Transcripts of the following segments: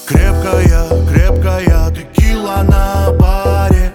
Крепкая, крепкая текила на баре.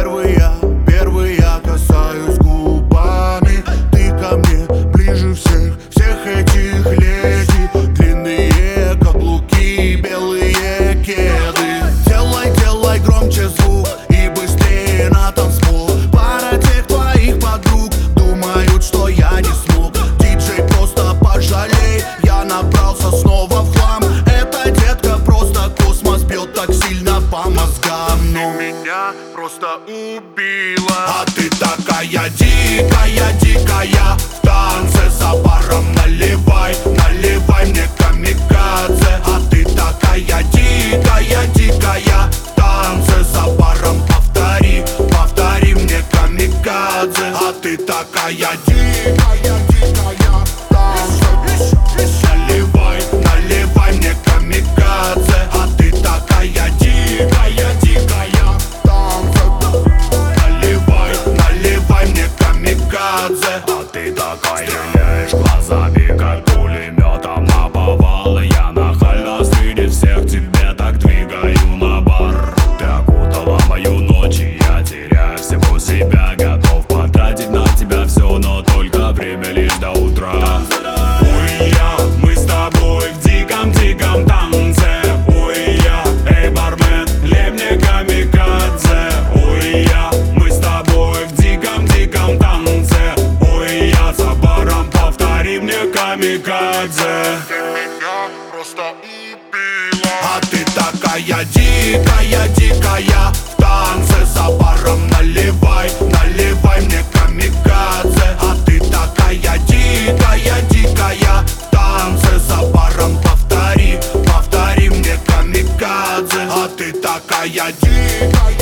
Первый я касаюсь губами. Ты ко мне ближе всех этих леди. Длинные каблуки, белые кеды. Делай громче звук и быстрее на танцпол. Пара тех твоих подруг думают, что я не смог. Диджей, просто пожалей, я набрался снова в хлам. Эта детка просто космос бьет так сильно по мозгам. Но меня просто убила. А ты такая дикая, дикая. В танце за баром наливай, наливай мне камикадзе. А ты такая дикая, дикая. В танце за баром повтори, повтори мне камикадзе. А ты такая дикая, дикая. В танце наливай, наливай мне камикадзе. А ты такая дикая, дикая. В танце наливай, наливай мне камикадзе. А ты такая стреляешь глазами, как пулеметом наповал. Я нахально среди всех тебе так двигаю на бар. Ты окутала мою ночь, и я теряю всего себя. Готов потратить на тебя все, но только время лишь до утра. Ой, мы с тобой в диком-диком танце. Ой, эй, бармен, лей мне камикадзе. Ой, мы с тобой в диком-диком танце. Ой, за баром повтори мне камикадзе. Ты меня просто убила. А ты такая дикая, дикая. В танце за баром наливай, наливай мне камикадзе. А ты такая дикая, дикая. В танце за баром повтори, повтори мне камикадзе. А ты такая дикая.